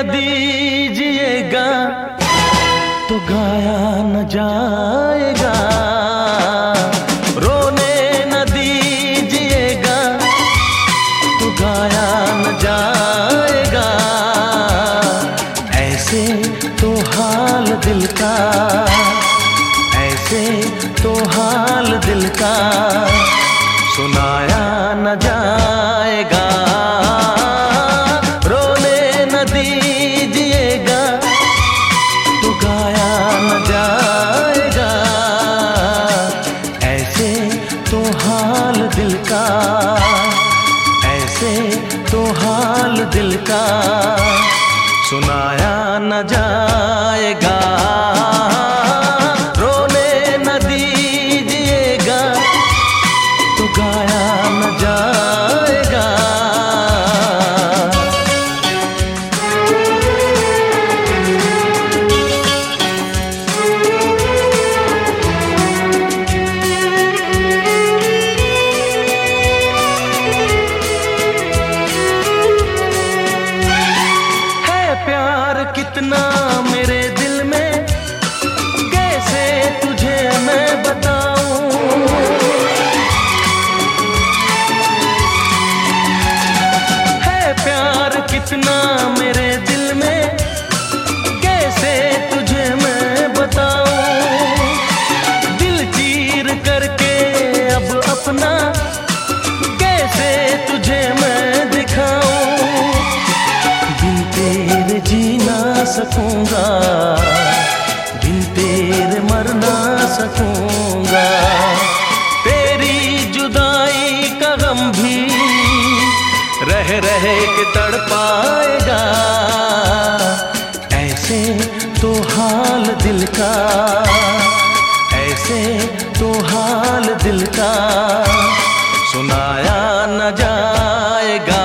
दीजिएगा तो गाया न जाएगा, रोने न दीजिएगा तो गाया न जाएगा। ऐसे तो हाल दिल का, ऐसे तो हाल दिल का सुनाया न जाएगा। रोने न दीजिएगा तो गाया न जाएगा। ऐसे तो हाल दिल का, ऐसे तो हाल दिल का सुनाया न जाएगा। रोने न दीजिएगा तो गाया न जाएगा। कितना मेरे दिल में, कैसे तुझे मैं बताऊं। है प्यार कितना मेरे दिल में, कैसे तुझे मैं बताऊं। दिल चीर करके अब अपना कैसे तुझे मैं दिखाऊं। बिन तेरे जीना सकूंगा, बिन तेरे मर ना सकूंगा। तेरी जुदाई का गम भी रह रह के तड़पाएगा। ऐसे तो हाल दिल का, ऐसे तो हाल दिल का सुनाया न जाएगा।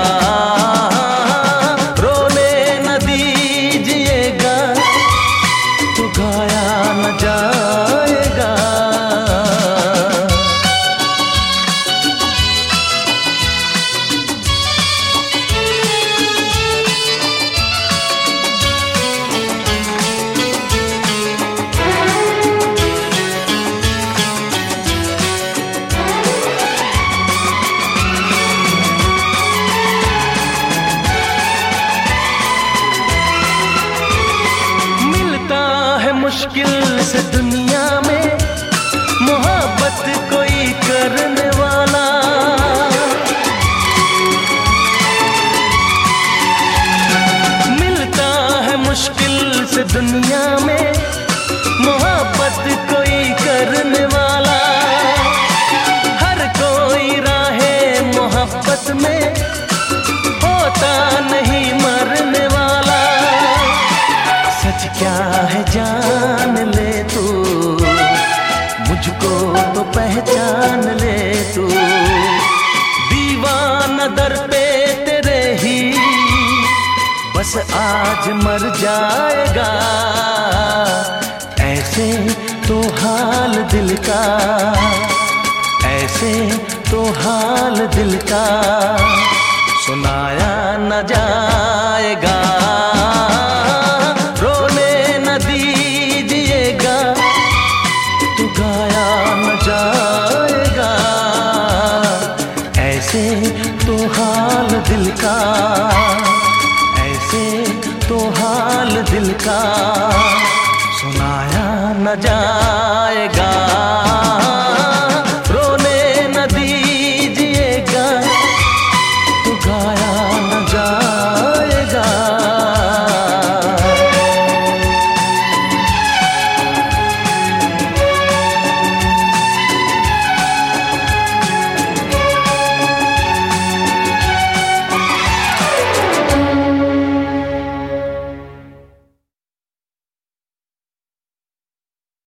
मुश्किल से दुनिया में मोहब्बत कोई करने वाला। मिलता है मुश्किल से दुनिया में मोहब्बत कोई करने वाला। हर कोई राहे मोहब्बत में होता नहीं मरने वाला। सच क्या है जान ले तू, मुझको तो पहचान ले तू। दीवाना दर पे तेरे ही बस आज मर जाएगा। ऐसे तो हाल दिल का, ऐसे तो हाल दिल का सुनाया न जाएगा। ऐसे तो हाल दिल का, ऐसे तो हाल दिल का सुनाया न जा